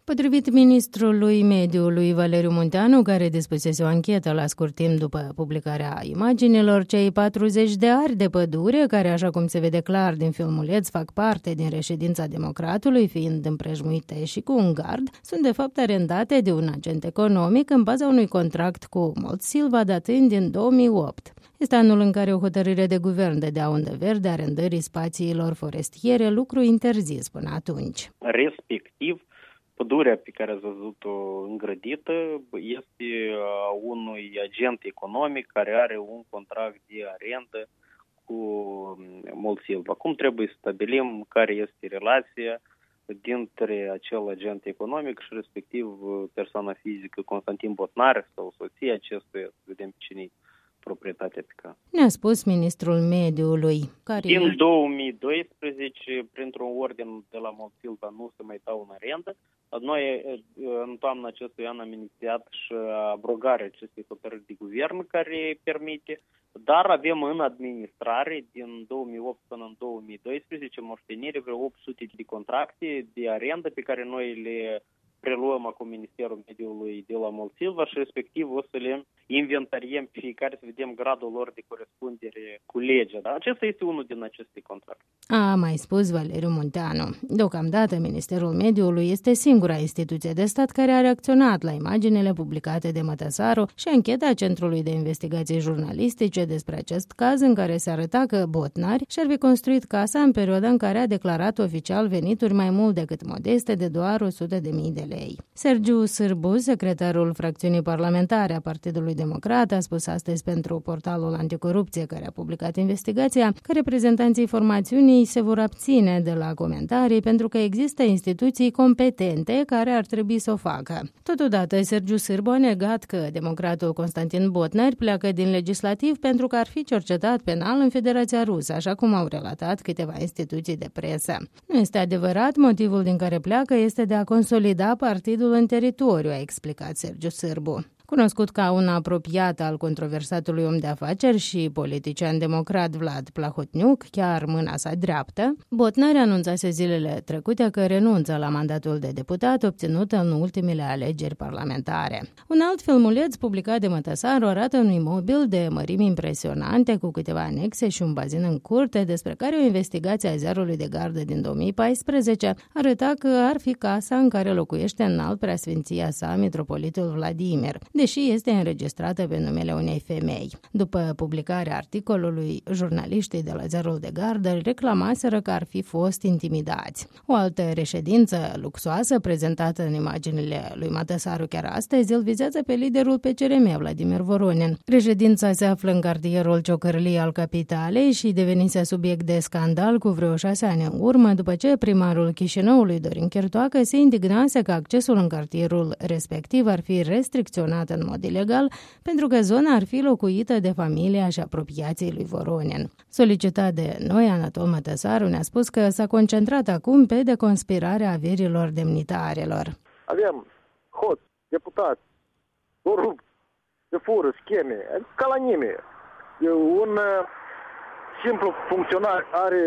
Potrivit ministrului mediului Valeriu Munteanu, care dispusese o anchetă la scurt timp după publicarea imaginilor, cei 40 de ari de pădure, care, așa cum se vede clar din filmuleț, fac parte din reședința Democratului, fiind împrejmuite și cu un gard, sunt de fapt arendate de un agent economic în baza unui contract cu Multsilva datând din 2008. Este anul în care o hotărâre de guvern dădea undă verde arendării spațiilor forestiere, lucru interzis până atunci. Respectiv, pădurea pe care ați văzut-o îngrădită este unui agent economic care are un contract de arendă cu Multsilva. Acum trebuie să stabilim care este relația dintre acel agent economic și respectiv persoana fizică Constantin Botnar sau soția acestuia, să vedem cine proprietatea pe care. Ne-a spus ministrul mediului. Din 2012, printr-un ordin de la Multsilva, nu se mai dau în arendă. Noi, în toamna acestui an, am inițiat și abrogarea acestei hotărâri de guvern care permite, dar avem în administrare, din 2008 până în 2012, moștenire vreo 800 de contracte de arendă pe care noi le preluăm acum Ministerul Mediului de la Multsilva și respectiv o să le inventariem pe fiecare să vedem gradul lor de corespundere cu legea. Dar acesta este unul din aceste contracte. A mai spus Valeriu Munteanu. Deocamdată Ministerul Mediului este singura instituție de stat care a reacționat la imaginile publicate de Mătăsaru și ancheta Centrului de Investigații Jurnalistice despre acest caz în care se arăta că Botnar și-ar fi construit casa în perioada în care a declarat oficial venituri mai mult decât modeste de doar 100.000 de lei. Sergiu Sârbu, secretarul fracțiunii parlamentare a Partidului Democrat, a spus astăzi pentru portalul Anticorupție care a publicat investigația că reprezentanții formațiunii se vor abține de la comentarii pentru că există instituții competente care ar trebui să o facă. Totodată, Sergiu Sârbu a negat că democratul Constantin Botnar pleacă din legislativ pentru că ar fi cercetat penal în Federația Rusă, așa cum au relatat câteva instituții de presă. Nu este adevărat, motivul din care pleacă este de a consolida partidul în teritoriu, a explicat Sergiu Sârbu. Cunoscut ca un apropiat al controversatului om de afaceri și politician democrat Vlad Plahotniuc, chiar mâna sa dreaptă, Botnar anunțase zilele trecute că renunță la mandatul de deputat obținut în ultimele alegeri parlamentare. Un alt filmuleț publicat de Mătăsaru arată un imobil de mărimi impresionante cu câteva anexe și un bazin în curte, despre care o investigație a Ziarului de Gardă din 2014 arăta că ar fi casa în care locuiește înalt preasfinția sa mitropolitul Vladimir, deși este înregistrată pe numele unei femei. După publicarea articolului, jurnaliștii de la Ziarul de Gardă reclamaseră că ar fi fost intimidați. O altă reședință luxoasă prezentată în imaginile lui Mătăsaru chiar astăzi îl vizează pe liderul PCRM, Vladimir Voronin. Reședința se află în cartierul Ciocărlii al capitalei și devenise subiect de scandal cu vreo 6 ani în urmă, după ce primarul Chișinăului, Dorin Chertoacă, se indignase că accesul în cartierul respectiv ar fi restricționat în mod ilegal, pentru că zona ar fi locuită de familia și apropiații lui Voronin. Solicitat de noi, Anatol Mătăsaru ne-a spus că s-a concentrat acum pe deconspirarea averilor demnitarelor. Avem hoți, deputați, corupți, se fură, scheme, ca la nimeni. Un simplu funcționar are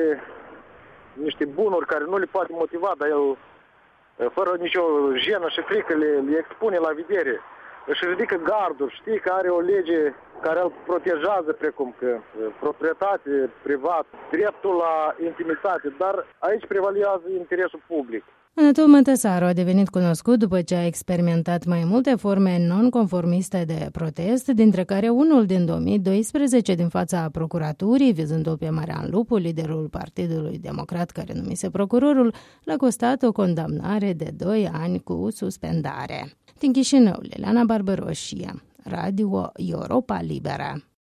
niște bunuri care nu le poate motiva, dar el, fără nicio jenă și frică, le expune la vedere. Își ridică garduri, știi că are o lege care îl protejează, precum că proprietate privat, dreptul la intimitate, dar aici prevalează interesul public. Anatol Mătăsaru a devenit cunoscut după ce a experimentat mai multe forme non-conformiste de protest, dintre care unul din 2012 din fața procuraturii, vizându-l pe Marian Lupu, liderul Partidului Democrat care numise procurorul, l-a costat o condamnare de 2 ani cu suspendare. Din Chișinău, Liliana Barbăroșie, Radio Europa Liberă.